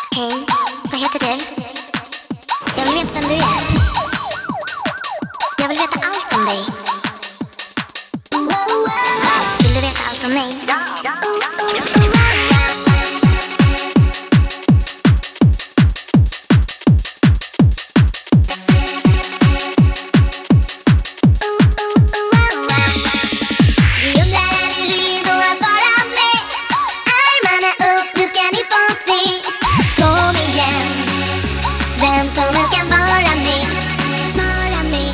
Hej, vad heter du? Jag vill veta vem du är. Jag vill veta allt om dig. Vill du veta allt om mig? Vem som helst kan vara med, vara med.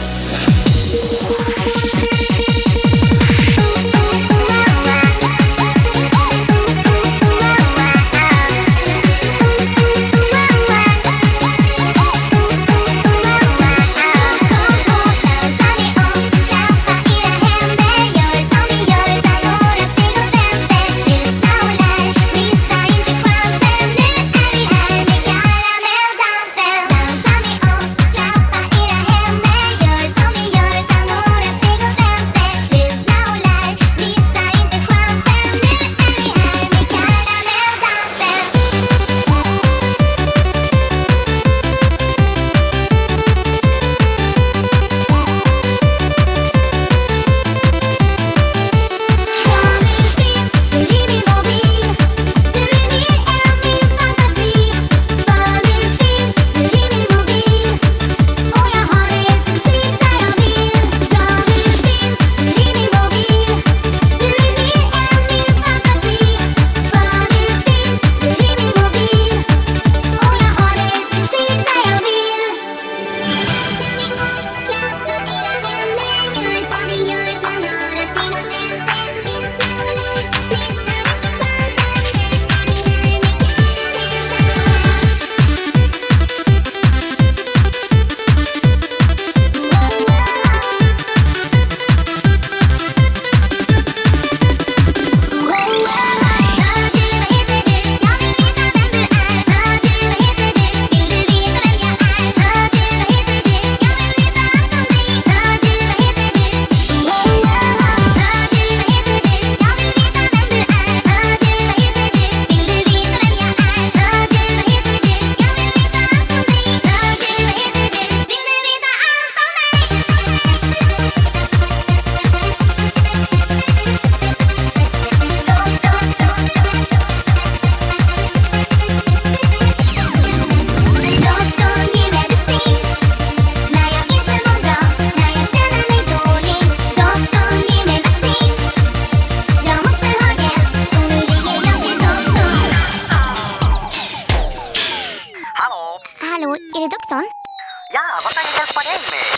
Hallå, är det doktorn? Ja, vad kan jag hjälpa dig med?